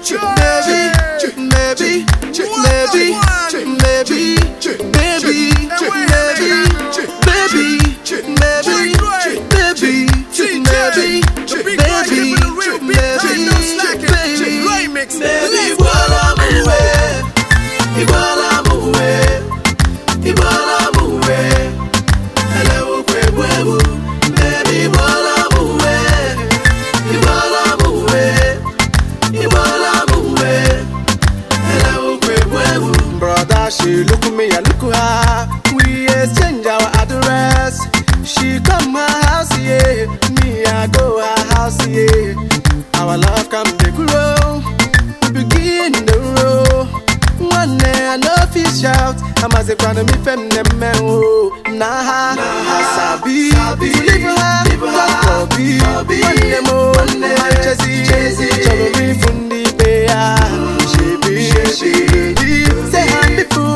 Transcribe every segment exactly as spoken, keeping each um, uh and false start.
She look at me, I look at her. We exchange our address. She come my house, yeah. Me, I go her house, yeah. Our love can take a roll. We begin the roll. One day I know fish out. I'm as a grand me fem them men oh. Nah, nah, sabi. Leave her, leave her. One day more, one day I'm chasing. Cholo me fundi beya. She be, she be. Say I'm before.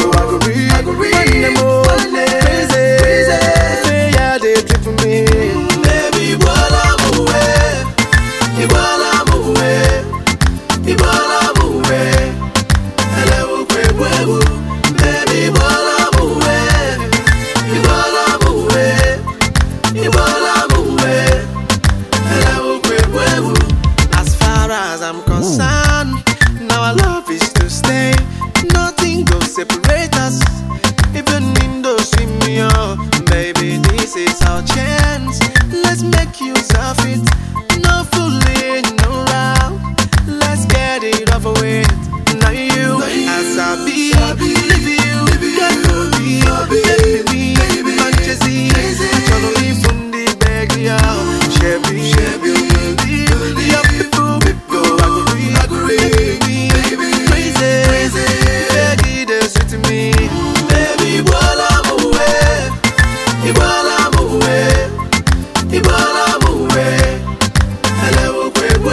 I go read, one day more, one day crazy. Say yeah, they trip for me. Baby, while I'm away, while I'm away, while I'm away. Hello, baby, baby, while I'm away, while I'm away, while I'm away. Hello, baby. As far as I'm concerned, now our love is to stay. Nothing goes separate us. Even in those swim me on, baby, this is our chance. Let's make use of it. No fooling around. Let's get it over with. Now you, as I be, live you, get to be, baby, baby, Manchester, Cholo from the bag, yeah, Chevy, Chevy, yeah, people, people, I agree, baby, baby, crazy, crazy, baby, they say to me, baby, while I'm away, while I'm away, while I'm away, hello,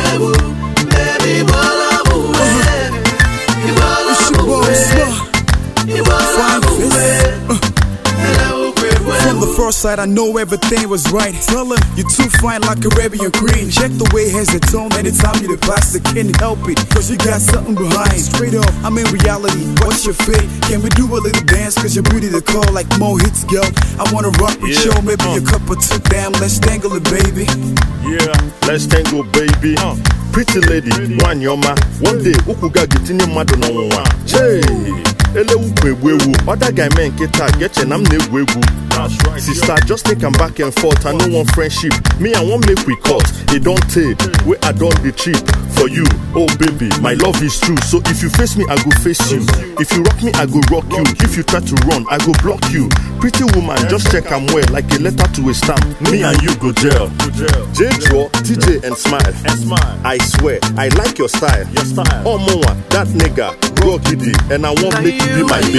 baby, while I'm away, while I'm away, while I'm away, hello, from the first sight, I know everything was right. Tell her you're too fine like Arabian cream. Check the way has the tone anytime you the pass. I can't help it, cause you got something behind. Straight up, I'm in reality. What's your fate? Can we do a little dance? Cause your beauty the call like more hits, girl. I wanna rock with yeah. you, maybe uh. a cup or two. Damn, let's tangle it, baby. Yeah, let's tangle, baby. Uh. Pretty lady, one yoma. One day, ukuga getting mad no one. Hey. Other guy man get tag get and I'm ne webu. Sister, just think I'm back and forth. I know one friendship. Me I won't make we cut. It don't take. We I don't the cheap for you. Oh baby, my love is true. So if you face me, I go face you. If you rock me, I go rock you. If you try to run, I go block you. Pretty woman, just check I'm well like a letter to a stamp. Me and you go jail. J draw, T J and smile. I swear, I like your style. Your style. Oh Moa, that nigga, raw giddy, and I won't make you be my baby.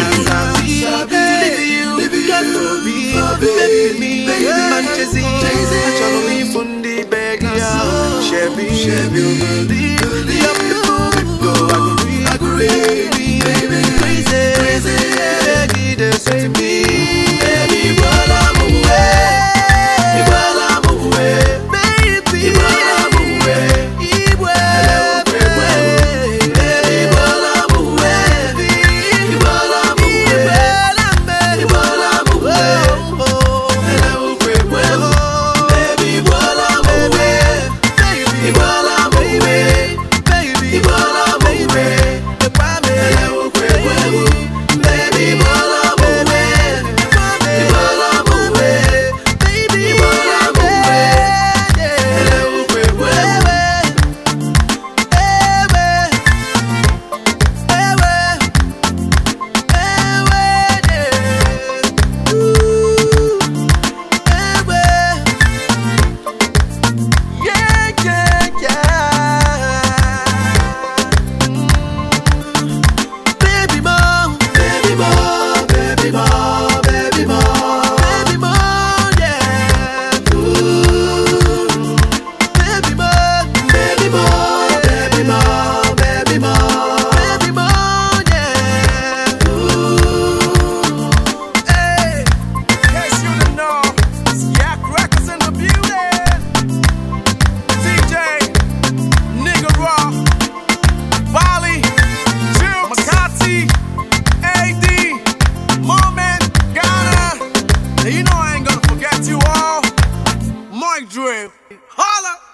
Baby, And you know I ain't gonna forget you all. Mike Drip, holla!